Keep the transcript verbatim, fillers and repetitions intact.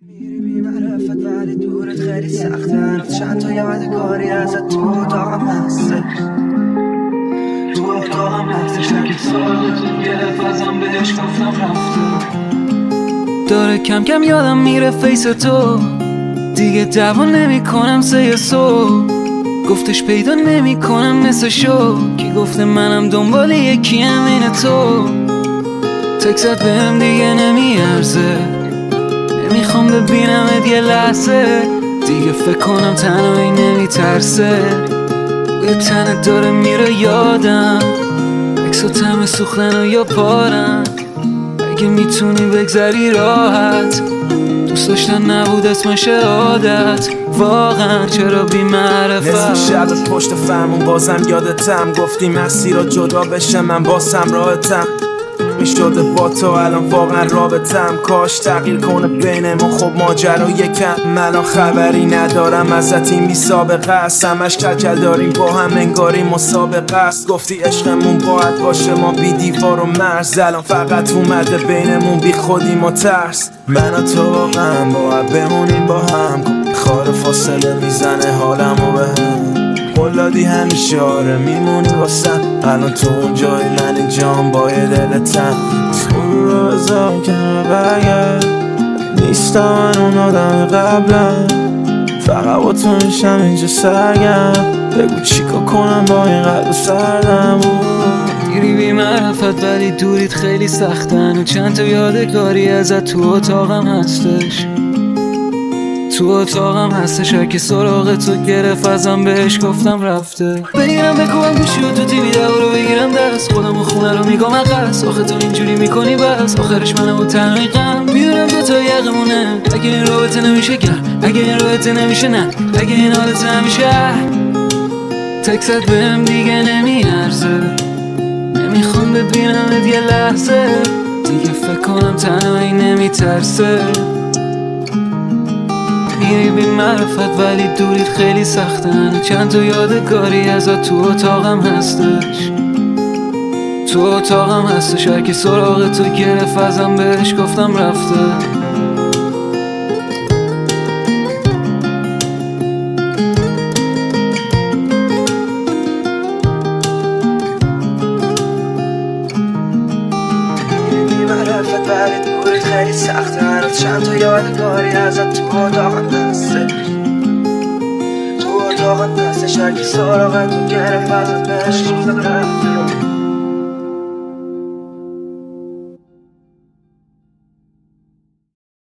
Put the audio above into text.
میری بی معرفت ولی دورت خیلی سخته. چند تا یادگاری ازت تو اتاقم هسته، تو اتاقم هستش. اگه سالتون گرفت ازم بهش گفتم رفته. داره کم کم یادم میره فیس تو، دیگه دعوا نمی کنم سه صبح. گفتش پیدا نمی کنم مثل شو، کی گفته منم دنبال یکیم این تو. تکست بهم دیگه نمیارزه، نمیخوام ببینمت یه لحظه دیگه. فکر کنم تنهایی نمیترسه، بوی تنت داره میره یادم. عکس و طعم سوختن و یا پارم. اگه میتونی بگذری راحت، دوست داشتن نبود اسمش عادت. واقعا چرا بی معرفت؟ نصف شب پشت فرمون بازم یادتم، گفتی مسیر رو جدا بشه من باسم راحتم. میشده با تو الان واقعا رابطم، کاش تغییر کنه بینمون. خب ماجرا یکم من خبری ندارم ازت، این بی سابقه است. همش کلکل داریم با هم انگاری مسابقه است. گفتی عشقمون باید باشه ما بی دیوار و مرز، الان فقط اومده بینمون بی خودیم و ترس. من و تو واقعا باید بمونیم با هم، خار فاصله میزنه حالمو به هم. قلادی همیشه آره میمونی واسم، الان تو اون جایی من اینجام با یه دلتم. تو رو بذار کنار برگرد، نیستم من اون آدم قبلم. فقط با تو میشم اینجا سرگرم، بگو چیکار کنم با این قلب سردم. میری بی معرفت ولی دوریت خیلی سختن، و چند تا یادگاری ازت تو اتاقم هستش، تو اتاقم هستش. هرکی سراغ تو گرفت ازم بهش گفتم رفته. بگیرم بکوبم گوشی و تو تیوی دعوا رو بگیرم دست، خودم و خونه رو میگم عقص. آخه تو اینجوری میکنی بس، آخرش منم و تنهایی غم. میدونم دوتا یقمونه، اگه این رابطه نمیشه گرم، اگه این رابطه نمیشه نه، اگه این حالت نمیشه. تکست بهم دیگه نمیارزه، نمیخوام ببینمت یه لحظه دیگه. فکر کنم تنهایی نمیترسه. میری بی معرفت ولی دوریت خیلی سختن، چند تا یادگاری ازت تو اتاقم هستش، تو اتاقم هستش. هرکی سراغ تو گرفت ازم بهش گفتم رفته. معرفت ولی دورت خیلی سخته، هنوز چند تا یادگاری ازت تو اتاقم هسته، تو اتاقم هستش. هرکی سراغ تو گرفت ازت بهش گفتم رفته.